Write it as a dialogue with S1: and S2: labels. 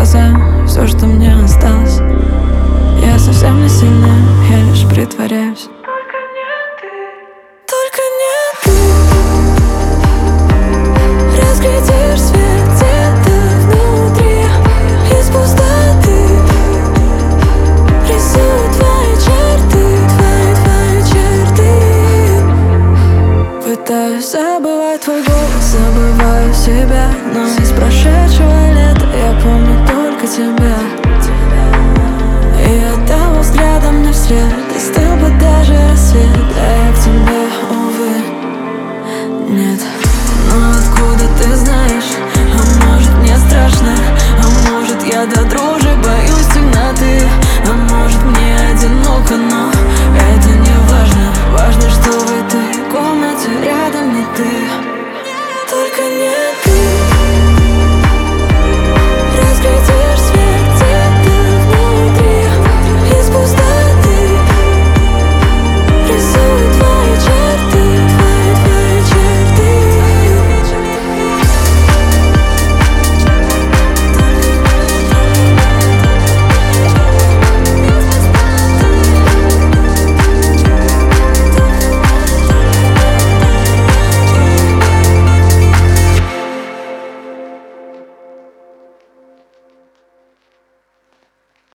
S1: глаза, все, что мне осталось. Я совсем не сильная, я лишь притворяюсь.
S2: Только не ты.
S1: Только не ты. Разглядишь свет где-то внутри. Из пустоты рисую твои черты, твои черты. Пытаюсь забывать твой голос, забываю себя, но из прошедшего лета я помню только тебя. И от того взгляда мне вслед остыл бы даже рассвет, а я к тебе, увы, нет. Но откуда ты знаешь? А может мне страшно? А может я до дрожи боюсь темноты? А может мне одиноко, но это не важно. Важно, что в этой комнате рядом не ты. Только не